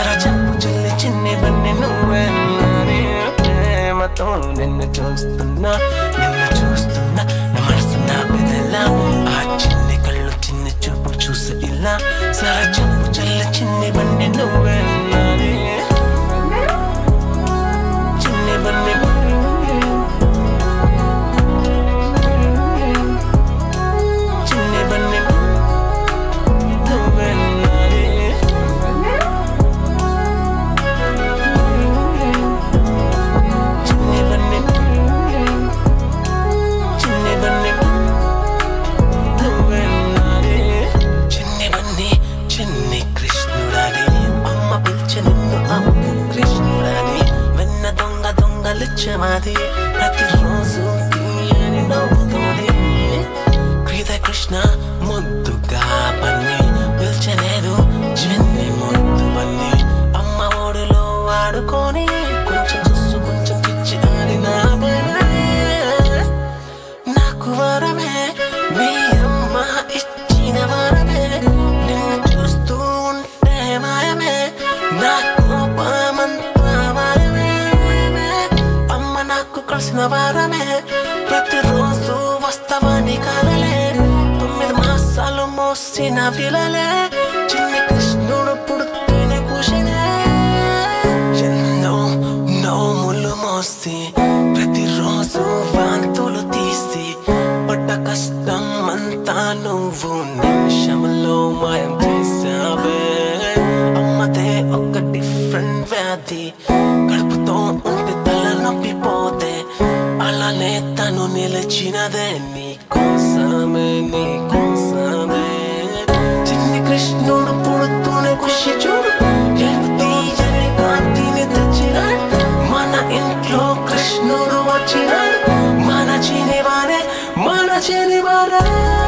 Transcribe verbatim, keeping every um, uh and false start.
సరచంపు చెల్లి చిన్ని బన్ని నువ్వెన్నని ప్రేమతో నిన్ను చూస్తున్నా నిన్ను చూస్తున్నా నా మనసు నా పెదలా ఆ చిన్ని కళ్ళు చిన్ని చూపు చూసి ఇలా సరచంపు చెల్లి చిన్ని బన్ని నువ్వెన్నని చిన్ని బన్ని మాది ప్రతిరోజు తీయని నవ్వుతోంది క్రీద కృష్ణ ముద్దుగా పన్ని పిలిచలేదు చిన్ని ముద్దు పన్ని అమ్మ ఓడిలో ఆడుకొని కొంచెం చూసు కొంచెం పిచ్చి ఆడి నా నాకు వరమే మీ అమ్మ ఇచ్చిన వరమే నిన్ను చూస్తూ ఉంటే మాయమే నా కోపమంతా మాయమే నాకు కలిసిన వారమే ప్రతిరోజు వస్తావని కలలే తొమ్మిది మాసాలు మోసిన విలలే చిన్ని కృష్ణుడు పుడుతూనే కుషినే ఎన్నో నోములు మోసి ప్రతిరోజు వాంతులు తీసి పడ్డ కష్టం అంతా నువ్వు నిమిషంలో మాయం చేసావే అమ్మతే ఒక డిఫరెంట్ వ్యాధి కడుపుతో ఉంటే తల నొప్పిపోతే అలానే తను నిలిచినదే నీ కోసమే నీ కోసమే చిన్ని కృష్ణుడు పుడుతూనే ఖుషి చూడు ఎలుగు తీయని కాంతిని తెచ్చినాడు మన ఇంట్లో కృష్ణుడు వచ్చినాడు మన చినివారే మన చినివారే